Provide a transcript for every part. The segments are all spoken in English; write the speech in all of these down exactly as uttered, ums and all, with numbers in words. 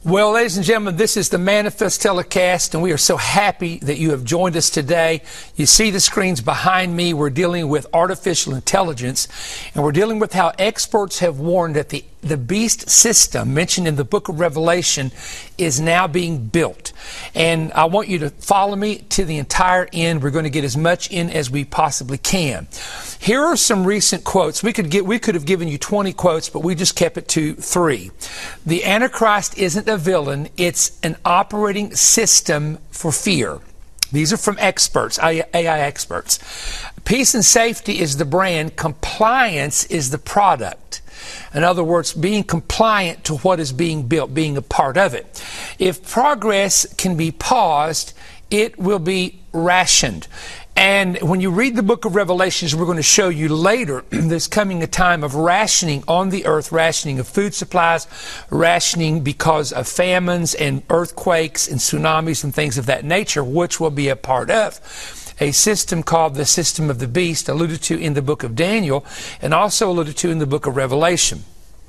Well, ladies and gentlemen, this is the Manifest Telecast, and we are so happy that you have joined us today. You see the screens behind me. We're dealing with artificial intelligence, and we're dealing with how experts have warned that the, the beast system mentioned in the book of Revelation is now being built. And I want you to follow me to the entire end. We're going to get as much in as we possibly can. Here are some recent quotes. We could get, we could have given you twenty quotes, but we just kept it to three. The Antichrist isn't a villain. It's an operating system for fear. These are from experts, A I experts. Peace and safety is the brand. Compliance is the product. In other words, being compliant to what is being built, being a part of it. If progress can be paused, it will be rationed. And when you read the book of Revelations, we're going to show you later, there's coming a time of rationing on the earth, rationing of food supplies, rationing because of famines and earthquakes and tsunamis and things of that nature, which will be a part of a system called the system of the beast, alluded to in the book of Daniel and also alluded to in the book of Revelation.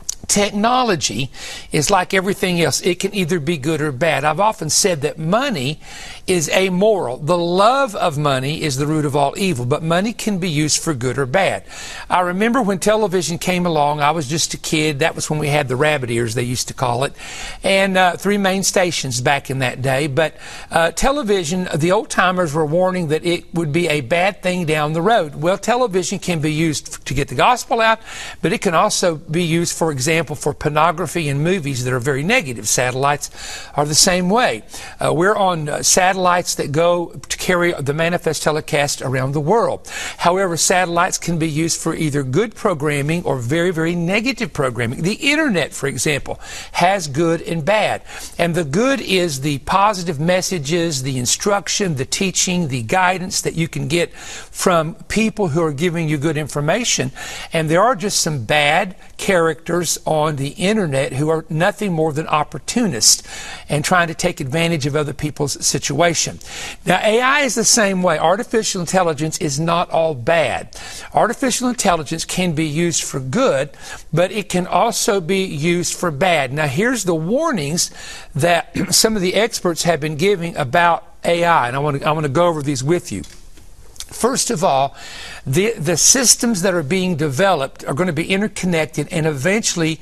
Technology is like everything else. It can either be good or bad. I've often said that money is amoral. The love of money is the root of all evil, but money can be used for good or bad. I remember when television came along, I was just a kid. That was when we had the rabbit ears, they used to call it, and uh, three main stations back in that day. But uh, television, the old-timers were warning that it would be a bad thing down the road. Well, television can be used to get the gospel out, but it can also be used, for example, for pornography and movies that are very negative. Satellites are the same way. Uh, we're on uh, satellites that go to carry the Manifest Telecast around the world. However, satellites can be used for either good programming or very, very negative programming. The internet, for example, has good and bad. And the good is the positive messages, the instruction, the teaching, the guidance that you can get from people who are giving you good information. And there are just some bad characters on the internet who are nothing more than opportunists and trying to take advantage of other people's situation. Now, A I is the same way. Artificial intelligence is not all bad. Artificial intelligence can be used for good, but it can also be used for bad. Now, here's the warnings that some of the experts have been giving about A I, and I want to, I want to go over these with you. First of all, the, the systems that are being developed are going to be interconnected and eventually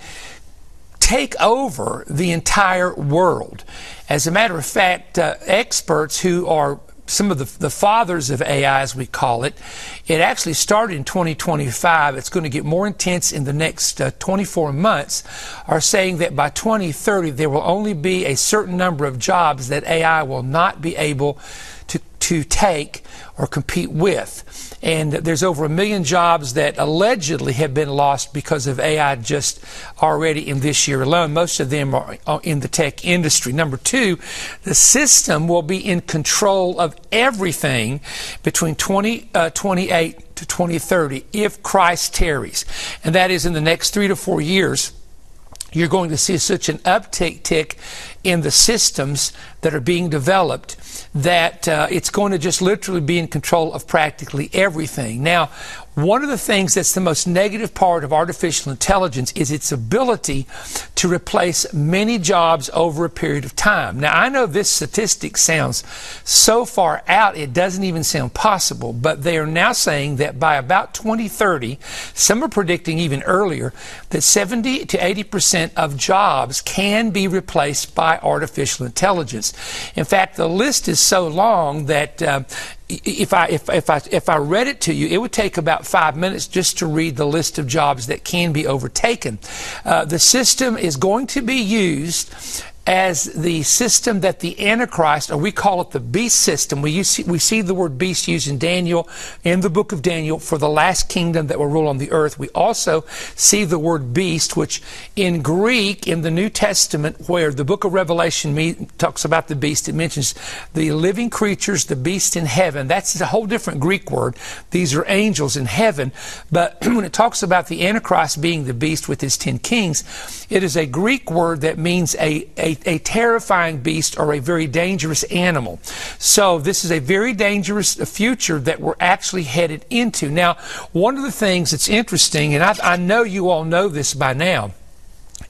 take over the entire world. As a matter of fact, uh, experts who are some of the, the fathers of A I, as we call it, it actually started in twenty twenty-five. It's going to get more intense in the next uh, twenty-four months, are saying that by twenty thirty, there will only be a certain number of jobs that A I will not be able to, to take or compete with. And there's over a million jobs that allegedly have been lost because of A I just already in this year alone. Most of them are in the tech industry. Number two, the system will be in control of everything between twenty twenty-eight to twenty thirty if Christ tarries. And that is in the next three to four years. You're going to see such an uptick tick in the systems that are being developed that uh, it's going to just literally be in control of practically everything. Now, one of the things that's the most negative part of artificial intelligence is its ability to replace many jobs over a period of time. Now, I know this statistic sounds so far out, it doesn't even sound possible, but they are now saying that by about twenty thirty, some are predicting even earlier, that seventy to eighty percent of jobs can be replaced by artificial intelligence. In fact, the list is so long that uh, If I, if, if, I, if I read it to you, it would take about five minutes just to read the list of jobs that can be overtaken. Uh, the system is going to be used as the system that the Antichrist, or we call it the beast system. We, use, we see the word beast used in Daniel, in the book of Daniel, for the last kingdom that will rule on the earth. We also see the word beast, which in Greek, in the New Testament, where the book of Revelation me, talks about the beast, it mentions the living creatures, the beast in heaven. That's a whole different Greek word. These are angels in heaven. But when it talks about the Antichrist being the beast with his ten kings, it is a Greek word that means a, a A, a terrifying beast or a very dangerous animal. So this is a very dangerous future that we're actually headed into. Now, one of the things that's interesting, and I, I know you all know this by now,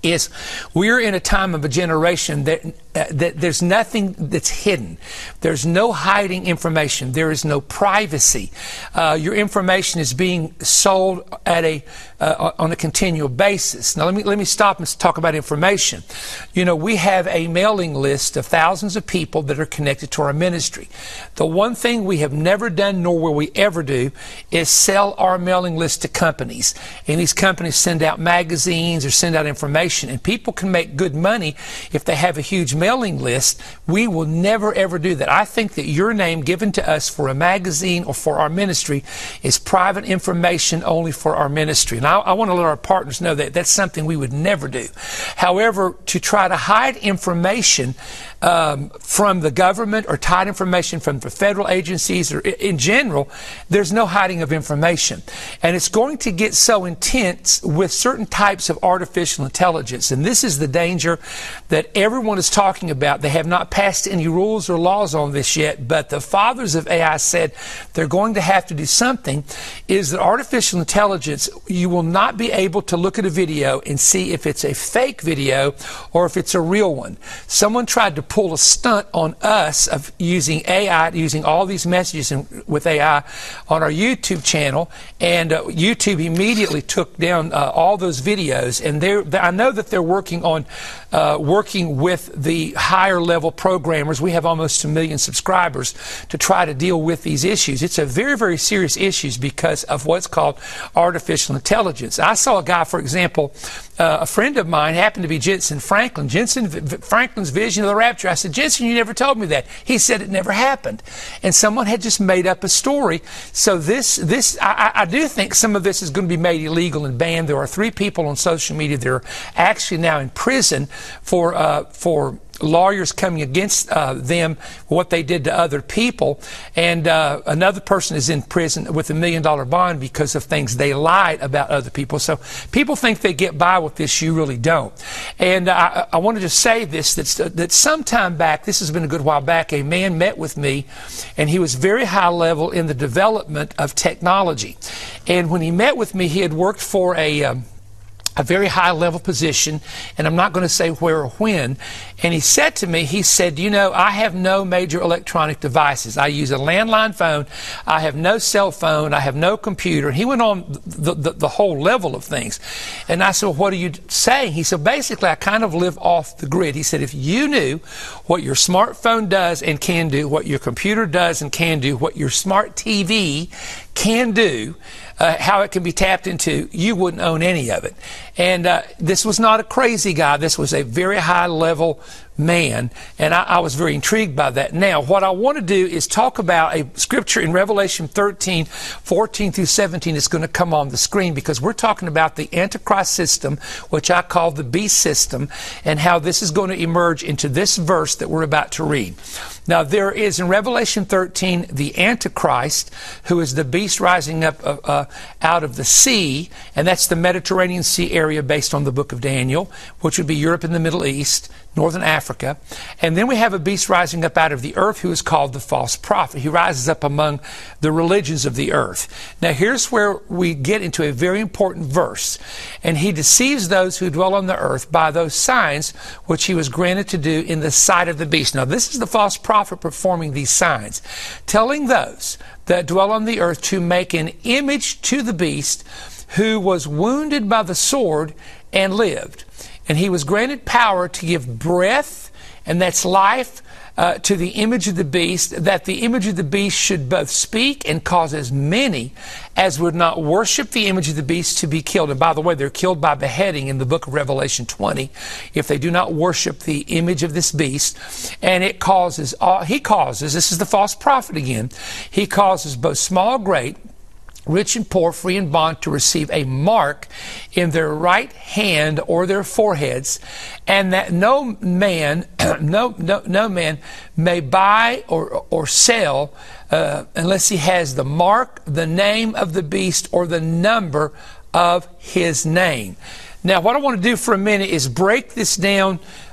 is we're in a time of a generation that, uh, that there's nothing that's hidden. There's no hiding information. There is no privacy. Uh, your information is being sold at a uh, on a continual basis. Now let me let me stop and talk about information. You know, we have a mailing list of thousands of people that are connected to our ministry. The one thing we have never done, nor will we ever do, is sell our mailing list to companies. And these companies send out magazines or send out information. And people can make good money if they have a huge mailing list. We will never, ever do that. I think that your name given to us for a magazine or for our ministry is private information only for our ministry. And I, I want to let our partners know that that's something we would never do. However, to try to hide information um, from the government or hide information from the federal agencies or in general, there's no hiding of information. And it's going to get so intense with certain types of artificial intelligence. And this is the danger that everyone is talking about. They have not passed any rules or laws on this yet, but the fathers of A I said they're going to have to do something, is that artificial intelligence, you will not be able to look at a video and see if it's a fake video or if it's a real one. Someone tried to pull a stunt on us of using A I, using all these messages in, with A I on our YouTube channel, and uh, YouTube immediately took down uh, all those videos. And they're, I know that they're working on uh, working with the higher level programmers. We have almost a million subscribers to try to deal with these issues. It's a very, very serious issues because of what's called artificial intelligence. I saw a guy, for example, uh, a friend of mine happened to be Jensen Franklin. Jensen v- Franklin's Vision of the Rapture. I said, Jensen, you never told me that. He said it never happened. And someone had just made up a story. So this, this, I, I do think some of this is going to be made illegal and banned. There are three people on social media that are actually now in prison for, uh, for lawyers coming against uh, them, what they did to other people. And uh, another person is in prison with a million dollar bond because of things they lied about other people. So people think they get by with this. You really don't. And I, I wanted to say this, that, that some time back, this has been a good while back, a man met with me, and he was very high level in the development of technology. And when he met with me, he had worked for a um, a very high level position, and I'm not going to say where or when. And he said to me, he said, you know, I have no major electronic devices. I use a landline phone. I have no cell phone. I have no computer. And he went on the, the, the whole level of things. And I said, well, what are you saying? He said, basically, I kind of live off the grid. He said, if you knew what your smartphone does and can do, what your computer does and can do, what your smart T V can do, uh, how it can be tapped into, you wouldn't own any of it. And uh, this was not a crazy guy. This was a very high level man, and I, I was very intrigued by that. Now, what I want to do is talk about a scripture in Revelation thirteen, fourteen through seventeen. It's going to come on the screen because we're talking about the Antichrist system, which I call the beast system, and how this is going to emerge into this verse that we're about to read. Now, there is in Revelation thirteen the Antichrist, who is the beast rising up uh, uh, out of the sea, and that's the Mediterranean Sea area based on the book of Daniel, which would be Europe and the Middle East, northern Africa. And then we have a beast rising up out of the earth who is called the false prophet. He rises up among the religions of the earth. Now, here's where we get into a very important verse. And he deceives those who dwell on the earth by those signs which he was granted to do in the sight of the beast. Now, this is the false prophet performing these signs, telling those that dwell on the earth to make an image to the beast who was wounded by the sword and lived. And he was granted power to give breath, and that's life, uh, to the image of the beast, that the image of the beast should both speak and cause as many as would not worship the image of the beast to be killed. And by the way, they're killed by beheading in the book of Revelation twenty if they do not worship the image of this beast. And it causes, uh, he causes, this is the false prophet again, he causes both small, great, rich and poor, free and bond, to receive a mark in their right hand or their foreheads, and that no man, no, no, no man may buy or, or sell uh, unless he has the mark, the name of the beast, or the number of his name. Now, what I want to do for a minute is break this down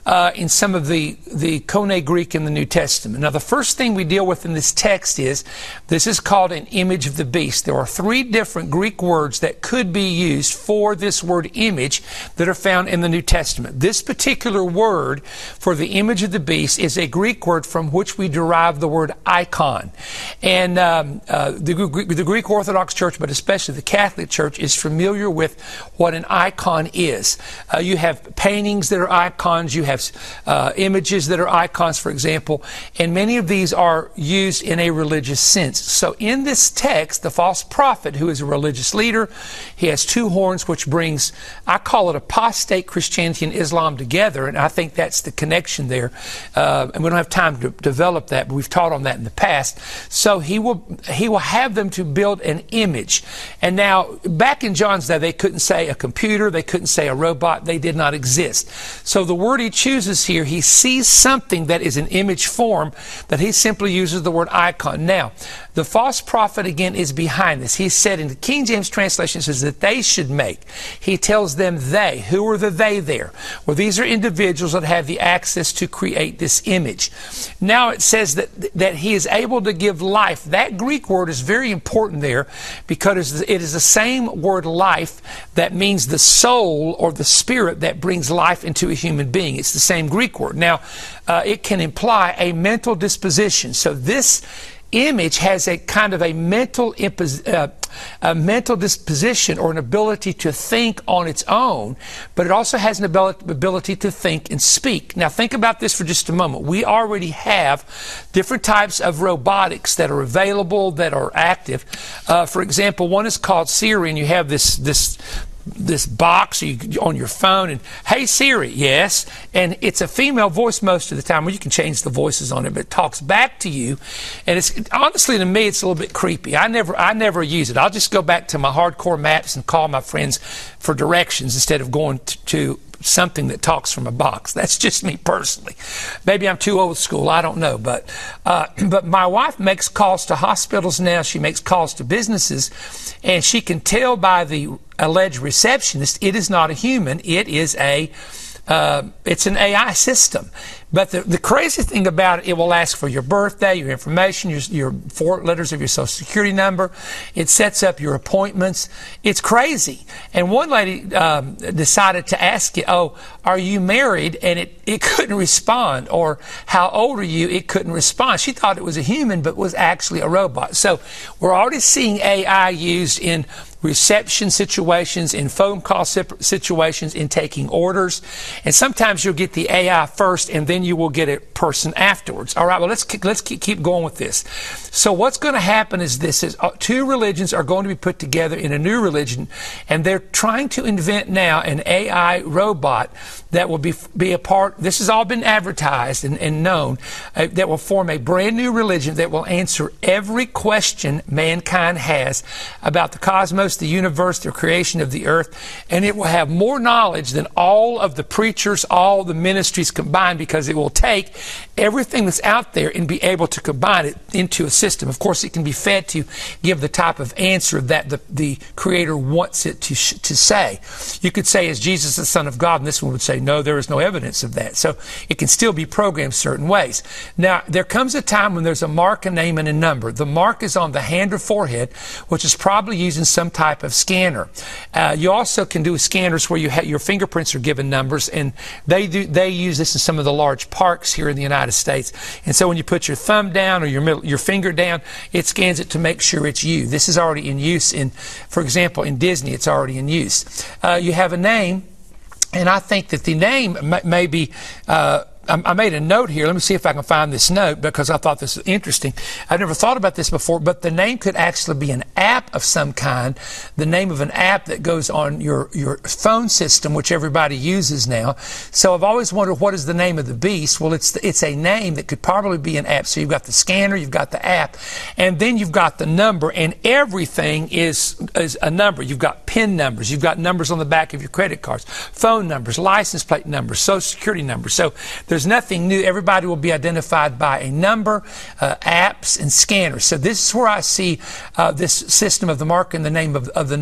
uh, in some of the, the Koine Greek in the New Testament. Now, the first thing we deal with in this text is, this is called an image of the beast. There are three different Greek words that could be used for this word image that are found in the New Testament. This particular word for the image of the beast is a Greek word from which we derive the word icon. And um, uh, the, the Greek Orthodox Church, but especially the Catholic Church, is familiar with what an icon is. Uh, you have paintings that are icons, you have uh, images that are icons, for example, and many of these are used in a religious sense. So in this text, the false prophet, who is a religious leader, he has two horns, which brings, I call it apostate Christianity and Islam together, and I think that's the connection there. Uh, and we don't have time to develop that, but we've taught on that in the past. So he will he will have them to build an image. And now, back in John's day, they couldn't say a computer, they couldn't say a robot, they did not exist. So the word he chooses here, he sees something that is an image form, that he simply uses the word icon. Now, the false prophet, again, is behind this. He said in the King James translation, says that they should make. He tells them they. Who are the they there? Well, these are individuals that have the access to create this image. Now it says that, that he is able to give life. That Greek word is very important there, because it is the same word life that means the soul or the spirit that brings life into a human being. It's the same Greek word. Now, uh, it can imply a mental disposition. So this image has a kind of a mental uh, a mental disposition, or an ability to think on its own, but it also has an ability to think and speak. Now think about this for just a moment. We already have different types of robotics that are available, that are active. Uh, for example, one is called Siri, and you have this this this box you, on your phone, and hey Siri, yes, and it's a female voice most of the time. Well, you can change the voices on it, but it talks back to you, and it's honestly, to me, it's a little bit creepy. I never I never use it. I'll just go back to my hardcore maps and call my friends for directions instead of going to, to something that talks from a box. That's just me personally. Maybe I'm too old school, I don't know. But uh, but my wife makes calls to hospitals now. She makes calls to businesses, and she can tell by the alleged receptionist it is not a human. It is a uh, it's an A I system. But the, the crazy thing about it, it will ask for your birthday, your information, your, your four letters of your social security number. It sets up your appointments. It's crazy. And one lady um, decided to ask it, oh, are you married? And it, it couldn't respond. Or how old are you? It couldn't respond. She thought it was a human, but was actually a robot. So we're already seeing A I used in reception situations, in phone call situations, in taking orders. And sometimes you'll get the A I first, and then you will get a person afterwards. All right, well, let's let's keep going with this. So what's going to happen is this, is uh, two religions are going to be put together in a new religion, and they're trying to invent now an A I robot that will be be a part, this has all been advertised and, and known, uh, that will form a brand new religion that will answer every question mankind has about the cosmos, the universe, the creation of the earth, and it will have more knowledge than all of the preachers, all the ministries combined, because it will take everything that's out there and be able to combine it into a system. Of course, it can be fed to give the type of answer that the, the Creator wants it to, sh- to say. You could say, is Jesus the Son of God? And this one would say, no, there is no evidence of that. So it can still be programmed certain ways. Now, there comes a time when there's a mark, a name, and a number. The mark is on the hand or forehead, which is probably using some type of scanner. Uh, you also can do scanners where you ha- your fingerprints are given numbers, and they do they use this in some of the large parks here in the United States. And so when you put your thumb down or your middle, your finger down, it scans it to make sure it's you. This is already in use in, for example, in Disney, it's already in use. Uh, you have a name, and I think that the name may, may be uh, I made a note here. Let me see if I can find this note, because I thought this was interesting. I've never thought about this before, but the name could actually be an app of some kind, the name of an app that goes on your, your phone system, which everybody uses now. So I've always wondered, what is the name of the beast? Well, it's it's a name that could probably be an app. So you've got the scanner, you've got the app, and then you've got the number, and everything is, is a number. You've got PIN numbers, you've got numbers on the back of your credit cards, phone numbers, license plate numbers, social security numbers. So there's There's nothing new. Everybody will be identified by a number, uh, apps, and scanners. So this is where I see uh, this system of the mark and the name of, of the number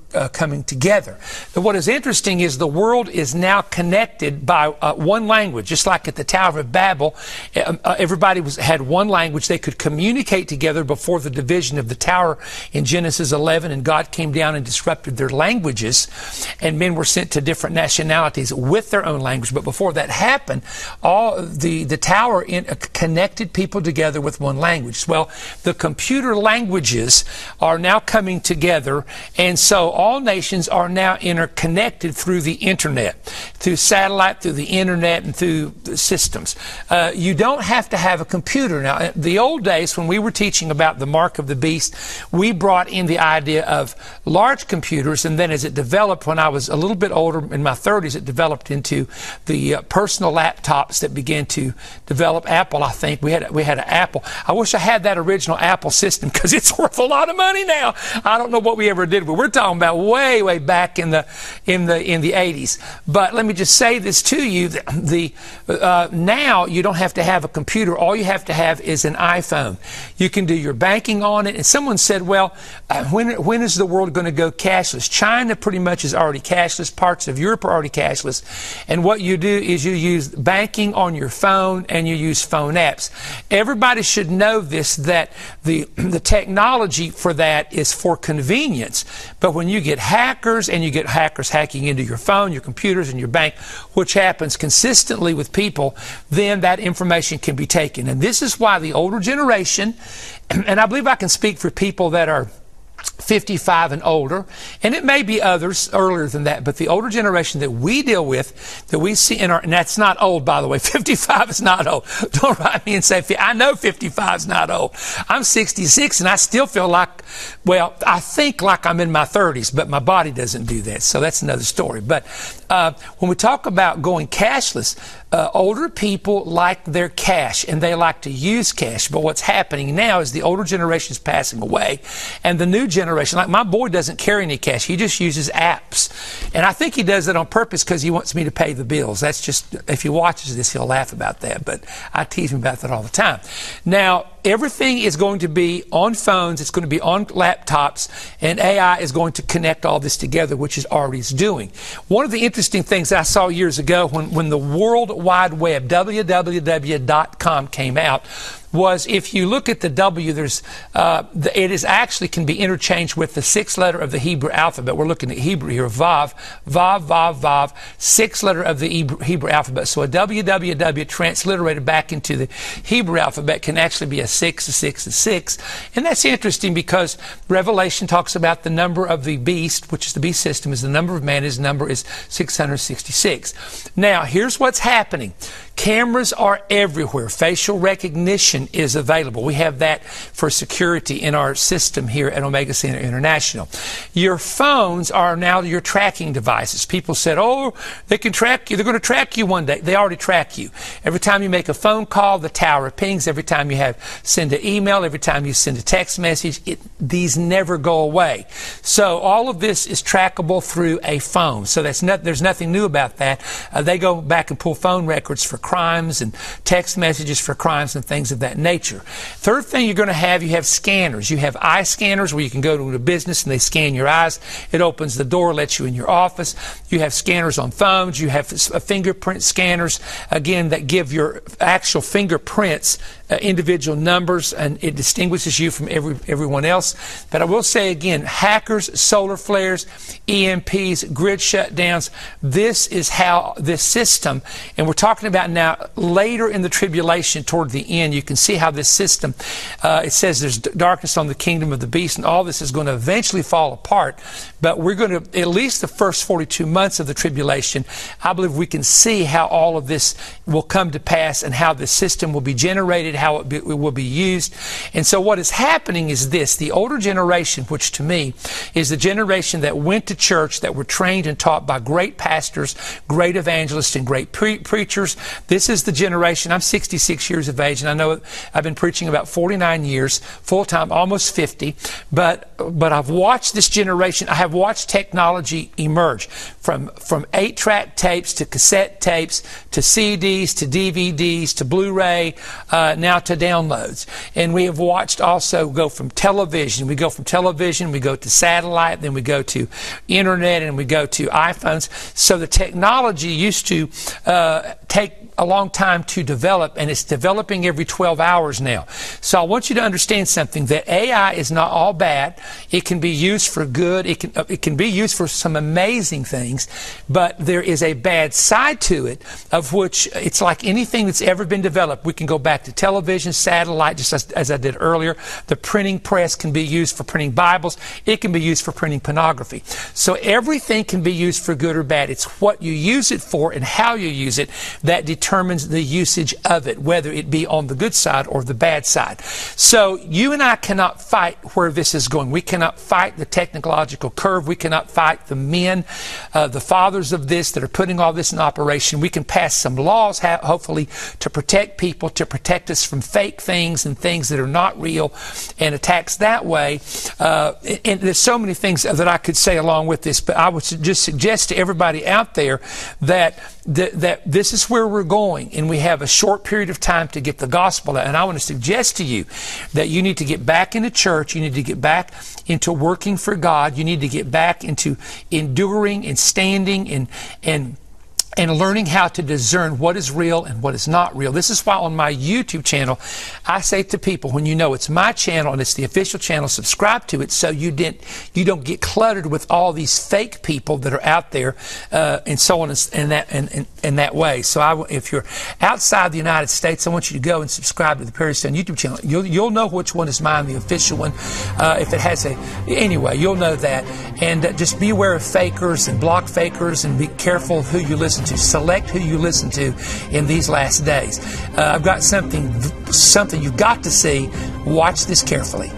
uh, coming together. But what is interesting is the world is now connected by uh, one language, just like at the Tower of Babel. Uh, uh, everybody was had one language. They could communicate together before the division of the tower in Genesis eleven, and God came down and disrupted their languages, and men were sent to different nationalities with their own language. But before that happened, all the the tower in, uh, connected people together with one language. Well, the computer languages are now coming together, and so all nations are now interconnected through the internet, through satellite, through the internet, and through the systems. Uh, you don't have to have a computer. Now, in the old days, when we were teaching about the mark of the beast, we brought in the idea of large computers, and then as it developed, when I was a little bit older, in my thirties, it developed into the uh, personal laptops that began to develop. Apple, I think, we had we had an Apple. I wish I had that original Apple system, because it's worth a lot of money now. I don't know what we ever did, but we're talking about way, way back in the in the in the eighties. But let me just say this to you: the, the uh, now you don't have to have a computer. All you have to have is an iPhone. You can do your banking on it. And someone said, "Well, uh, when when is the world going to go cashless?" China pretty much is already cashless. Parts of Europe are already cashless. And what you do is you use banking on your phone, and you use phone apps. Everybody should know this, that the the technology for that is for convenience. But when you get hackers, and you get hackers hacking into your phone, your computers, and your bank, which happens consistently with people, then that information can be taken. And this is why the older generation, and I believe I can speak for people that are fifty-five and older, and it may be others earlier than that, but the older generation that we deal with, that we see in our, and that's not old, by the way. fifty-five is not old. Don't write me and say, I know fifty-five is not old. I'm sixty-six, and I still feel like, well, I think like I'm in my thirties, but my body doesn't do that, so that's another story. But uh, when we talk about going cashless, Uh, older people like their cash, and they like to use cash. But what's happening now is the older generation is passing away, and the new generation, like my boy, doesn't carry any cash. He just uses apps. And I think he does that on purpose because he wants me to pay the bills. That's just, if he watches this, he'll laugh about that. But I tease him about that all the time. Now, everything is going to be on phones, it's going to be on laptops, and A I is going to connect all this together, which is already doing. One of the interesting things I saw years ago when, when the World Wide Web, w w w dot com, came out, was if you look at the W, there's uh, the, it is actually can be interchanged with the sixth letter of the Hebrew alphabet. We're looking at Hebrew here, Vav, Vav, Vav, Vav, sixth letter of the Hebrew, Hebrew alphabet. So a W W W transliterated back into the Hebrew alphabet can actually be a six, a six, a six. And that's interesting because Revelation talks about the number of the beast, which is the beast system, is the number of man. His number is six hundred sixty-six. Now, here's what's happening. Cameras are everywhere. Facial recognition is available. We have that for security in our system here at Omega Center International. Your phones are now your tracking devices. People said, oh, they can track you. They're going to track you one day. They already track you. Every time you make a phone call, the tower pings. Every time you have send an email, every time you send a text message, it, these never go away. So all of this is trackable through a phone. So that's not, there's nothing new about that. Uh, they go back and pull phone records for crimes and text messages for crimes and things of that nature. Third thing you're going to have, you have scanners. You have eye scanners where you can go to a business and they scan your eyes. It opens the door, lets you in your office. You have scanners on phones. You have fingerprint scanners, again, that give your actual fingerprints uh, individual numbers, and it distinguishes you from every, everyone else. But I will say again, hackers, solar flares, E M Ps, grid shutdowns, this is how this system, and we're talking about now later in the tribulation toward the end, you can see how this system, uh, it says there's darkness on the kingdom of the beast, and all this is going to eventually fall apart. But we're going to, at least the first forty-two months of the tribulation, I believe we can see how all of this will come to pass and how the system will be generated, how it, be, it will be used. And so what is happening is this: the older generation, which to me is the generation that went to church, that were trained and taught by great pastors, great evangelists, and great pre preachers. This is the generation. I'm sixty-six years of age, and I know I've been preaching about forty-nine years, full-time, almost fifty. But but I've watched this generation. I have watched technology emerge from from eight-track tapes to cassette tapes to C Ds to D V Ds to Blu-ray, uh, now to downloads. And we have watched also go from television. We go from television, we go to satellite, then we go to internet, and we go to iPhones. So the technology used to uh, take a long time to develop, and it's developing every twelve hours now. So I want you to understand something, that A I is not all bad. It can be used for good. It can, it can be used for some amazing things, but there is a bad side to it, of which it's like anything that's ever been developed. We can go back to television, satellite, just as, as I did earlier. The printing press can be used for printing Bibles. It can be used for printing pornography. So everything can be used for good or bad. It's what you use it for and how you use it that determines determines the usage of it, whether it be on the good side or the bad side. So you and I cannot fight where this is going. We cannot fight the technological curve. We cannot fight the men, uh, the fathers of this that are putting all this in operation. We can pass some laws, ha- hopefully, to protect people, to protect us from fake things and things that are not real, and attacks that way. Uh, and there's so many things that I could say along with this, but I would just suggest to everybody out there that that, that this is where we're going, and we have a short period of time to get the gospel out. And I want to suggest to you that you need to get back into church. You need to get back into working for God. You need to get back into enduring and standing and and and learning how to discern what is real and what is not real. This is why on my YouTube channel, I say to people, when you know it's my channel and it's the official channel, subscribe to it so you didn't, you don't get cluttered with all these fake people that are out there, uh, and so on and, and that and, and, and that way. So I, if you're outside the United States, I want you to go and subscribe to the Perry Stone YouTube channel. You'll, you'll know which one is mine, the official one. Uh, if it has a, anyway, you'll know that. And uh, just be aware of fakers and block fakers, and be careful who you listen to. Select who you listen to in these last days. Uh, I've got something, something you've got to see. Watch this carefully.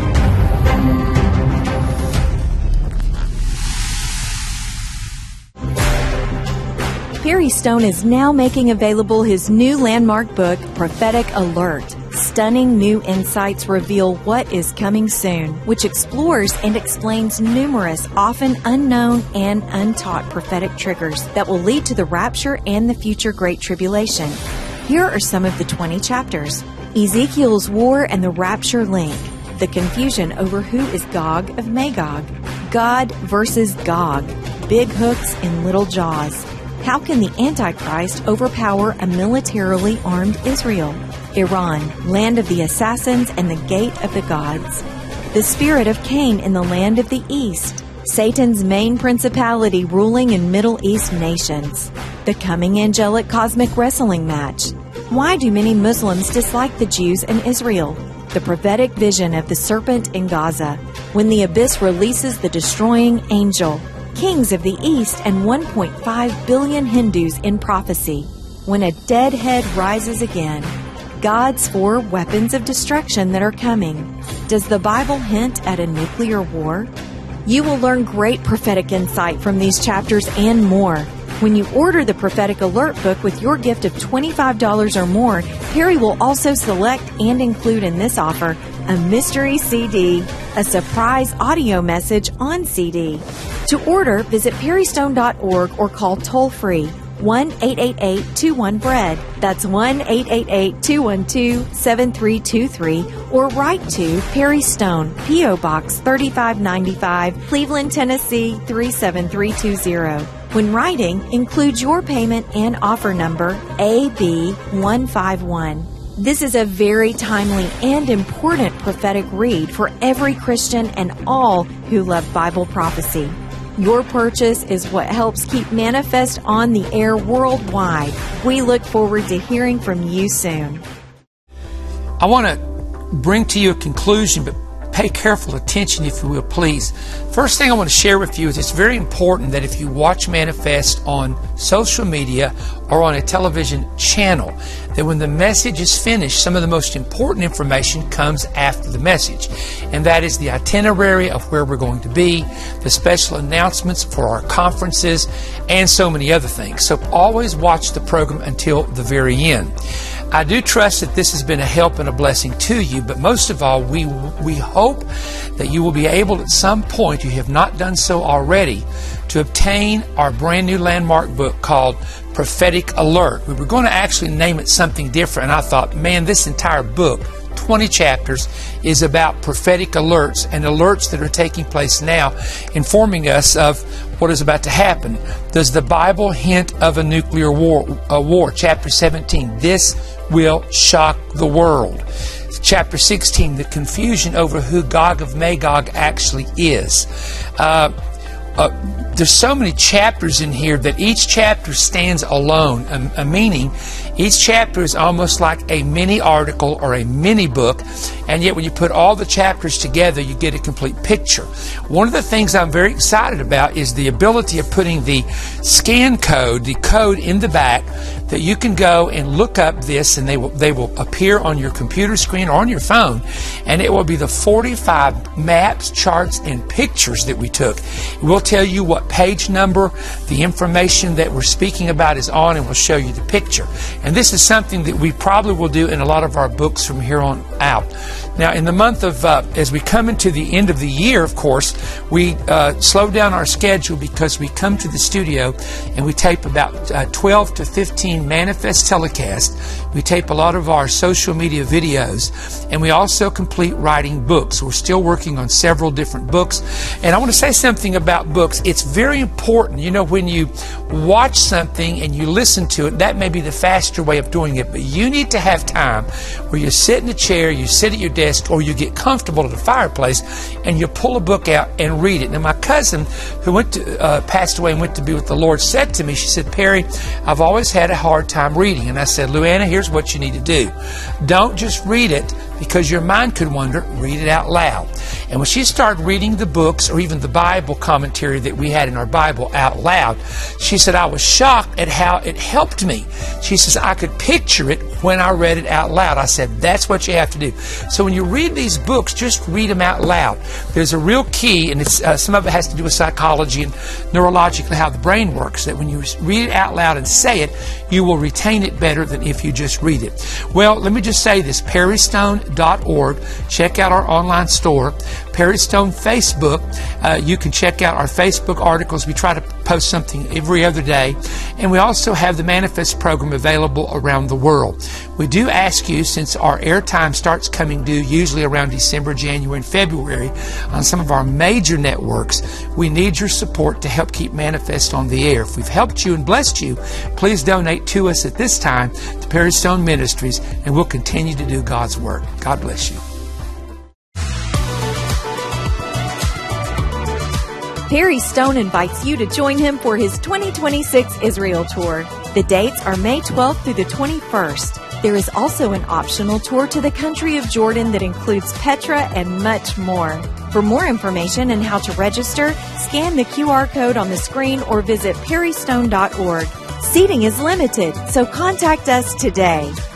Perry Stone is now making available his new landmark book, Prophetic Alert. Stunning new insights reveal what is coming soon, which explores and explains numerous, often unknown and untaught prophetic triggers that will lead to the rapture and the future Great Tribulation. Here are some of the twenty chapters. Ezekiel's War and the Rapture Link. The confusion over who is Gog of Magog. God versus Gog. Big hooks and little jaws. How can the Antichrist overpower a militarily armed Israel? Iran, land of the assassins and the gate of the gods. The spirit of Cain in the land of the east. Satan's main principality ruling in Middle East nations. The coming angelic cosmic wrestling match. Why do many Muslims dislike the Jews in Israel? The prophetic vision of the serpent in Gaza. When the abyss releases the destroying angel. Kings of the East and one point five billion Hindus in prophecy. When a dead head rises again. God's four weapons of destruction that are coming. Does the Bible hint at a nuclear war? You will learn great prophetic insight from these chapters and more. When you order the Prophetic Alert book with your gift of twenty-five dollars or more, Perry will also select and include in this offer a mystery C D, a surprise audio message on C D. To order, visit perry stone dot org or call toll-free one eight eight eight two one B R E A D. That's one eight eight eight two one two seven three two three, or write to Perry Stone, P O Box thirty-five ninety-five, Cleveland, Tennessee three seven three two zero. When writing, include your payment and offer number A B one five one. This is a very timely and important prophetic read for every Christian and all who love Bible prophecy. Your purchase is what helps keep Manifest on the air worldwide. We look forward to hearing from you soon. I want to bring to you a conclusion, but pay careful attention, if you will, please. First thing I want to share with you is it's very important that if you watch Manifest on social media or on a television channel, that when the message is finished, some of the most important information comes after the message. And that is the itinerary of where we're going to be, the special announcements for our conferences, and so many other things. So always watch the program until the very end. I do trust that this has been a help and a blessing to you, but most of all, we we hope that you will be able at some point, you have not done so already, to obtain our brand new landmark book called Prophetic Alert. We were going to actually name it something different, and I thought, man, this entire book, twenty chapters, is about prophetic alerts and alerts that are taking place now, informing us of what is about to happen. Does the Bible hint of a nuclear war? A war? Chapter seventeen, this will shock the world. Chapter sixteen, the confusion over who Gog of Magog actually is. Uh, uh, there's so many chapters in here that each chapter stands alone, a, a meaning. Each chapter is almost like a mini article or a mini book, and yet when you put all the chapters together, you get a complete picture. One of the things I'm very excited about is the ability of putting the scan code, the code in the back, that you can go and look up this, and they will they will appear on your computer screen or on your phone, and it will be the forty-five maps, charts, and pictures that we took. It will tell you what page number the information that we're speaking about is on, and will show you the picture. And this is something that we probably will do in a lot of our books from here on out. Now, in the month of, uh, as we come into the end of the year, of course, we uh, slow down our schedule because we come to the studio and we tape about uh, twelve to fifteen manifest telecasts. We tape a lot of our social media videos, and we also complete writing books. We're still working on several different books. And I want to say something about books. It's very important. You know, when you watch something and you listen to it, that may be the faster way of doing it, but you need to have time where you sit in a chair, you sit at your desk, or you get comfortable at the fireplace, and you pull a book out and read it. Now, my cousin, who went to, uh, passed away and went to be with the Lord, said to me, she said, "Perry, I've always had a hard time reading." And I said, "Luana, here's what you need to do. Don't just read it because your mind could wander. Read it out loud." And when she started reading the books, or even the Bible commentary that we had in our Bible out loud, she said, I was shocked at how it helped me. She says, I could picture it when I read it out loud. I said, that's what you have to do. So when you read these books, just read them out loud. There's a real key, and it's, uh, some of it has to do with psychology and neurologically how the brain works, that when you read it out loud and say it, you will retain it better than if you just read it. Well, let me just say this, perry stone dot org. Check out our online store. Perry Stone Facebook. Uh, you can check out our Facebook articles. We try to post something every other day. And we also have the Manifest program available around the world. We do ask you, since our airtime starts coming due usually around December, January, and February on some of our major networks, we need your support to help keep Manifest on the air. If we've helped you and blessed you, please donate to us at this time to Perry Stone Ministries, and we'll continue to do God's work. God bless you. Perry Stone invites you to join him for his twenty twenty-six Israel Tour. The dates are May twelfth through the twenty-first. There is also an optional tour to the country of Jordan that includes Petra and much more. For more information and how to register, scan the Q R code on the screen or visit perry stone dot org. Seating is limited, so contact us today.